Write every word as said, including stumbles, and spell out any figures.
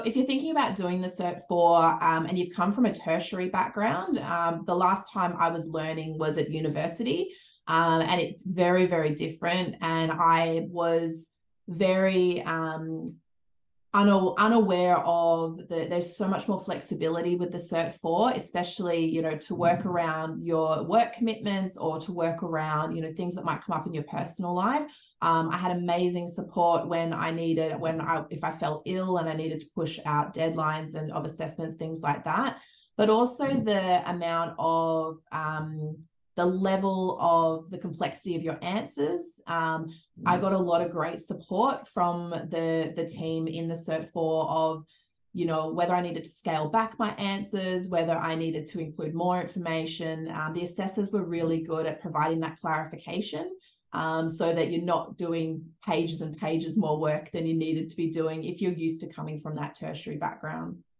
If you're thinking about doing the Cert four um, and you've come from a tertiary background, um, the last time I was learning was at university, um, and it's very, very different. And I was very um, unaware of the there's so much more flexibility with the Cert four, especially, you know, to work around your work commitments or to work around, you know, things that might come up in your personal life. Um, I had amazing support when I needed, when I, if I felt ill and I needed to push out deadlines and of assessments, things like that. But also the amount of, um, the level of the complexity of your answers. Um, I got a lot of great support from the, the team in the Cert four of, you know, whether I needed to scale back my answers, whether I needed to include more information. Um, the assessors were really good at providing that clarification, um, so that you're not doing pages and pages more work than you needed to be doing if you're used to coming from that tertiary background.